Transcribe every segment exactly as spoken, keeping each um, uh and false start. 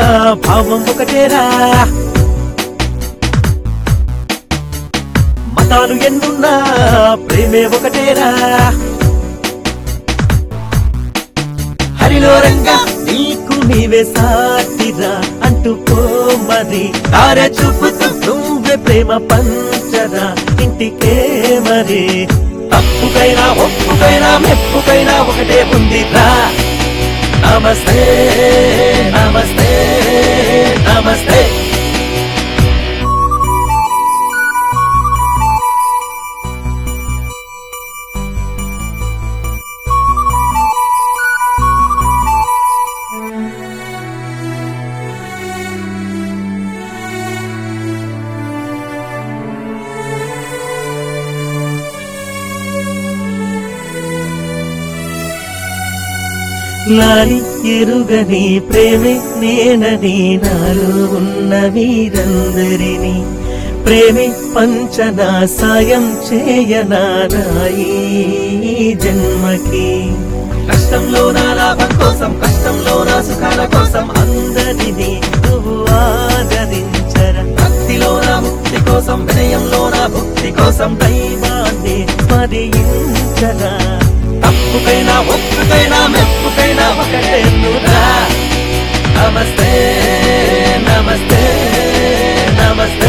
భావం ఒకటేరా మతాలు ఎన్నున్నా ప్రేమే ఒకటేరా హరిలో రంగా నీకు నీవే సాటిరా అంటూ పో మరి తారే చూపుతూ నువ్వే ప్రేమ పంచరా ఇంటికే మరి తప్పుకైనా ఒప్పుకైనా మెప్పుకైనా ఒకటే ఉందిరా నమస్తే నమస్తే నమస్తే లాలి ఎరుగని ప్రేమే నేనని నాలో ఉన్న వీరందరినీ ప్రేమే పంచనా సాయం చేయనా నాయి జన్మకి కష్టంలో నా లాభం కోసం కష్టంలో నా సుఖాల కోసం అందరినీ నువ్వు ఆదరించర భక్తిలో నా ముక్తి కోసం వినయంలో నా భక్తి కోసం దైవాన్ని స్మరించరా తప్పుకైనా ఒప్పుకైనా మెప్పుకైనా ఒకటే నువ్వురా నమస్తే నమస్తే నమస్తే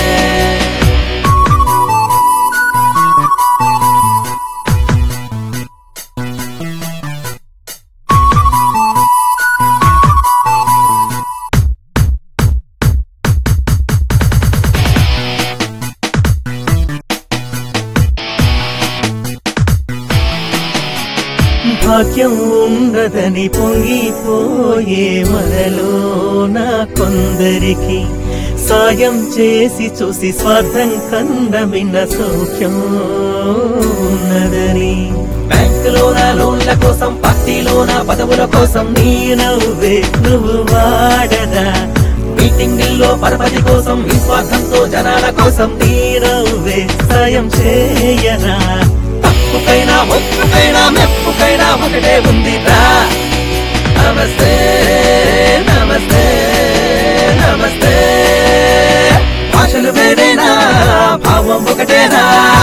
భాగ్యం ఉండదని పొంగిపోయే మనలో నా కొందరికి సాయం చేసి చూసి స్వార్థం కందమిన సౌఖ్యం ఉన్నదని బ్యాంకులో నా లోన్ల కోసం పార్టీలో నా పదవుల కోసం నీ నవ్వే నువ్వు వాడరా మీటింగుల్లో పరపతి కోసం ఈ స్వార్థంతో జనాల కోసం నీ నవ్వే సాయం చేయరా తప్పుకైనా ఒప్పుకైనా మెప్పుకైనా ఒకటే ఉందిరా నమస్తే నమస్తే నమస్తే భాషలు వేరేనా భావం ఒకటేనా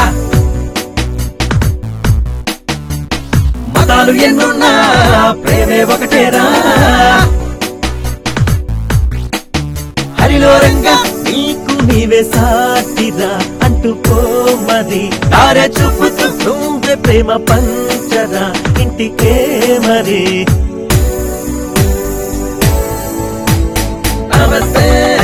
మతాలు ఎన్నున్నా ప్రేమే ఒకటేరా హరిలో రంగా నీకు నీవే సాటిరా అంటూ పో మరి తారే చూపుతూ నువ్వే ప్రేమ పంచరా ఇంటికే మరి నమస్తే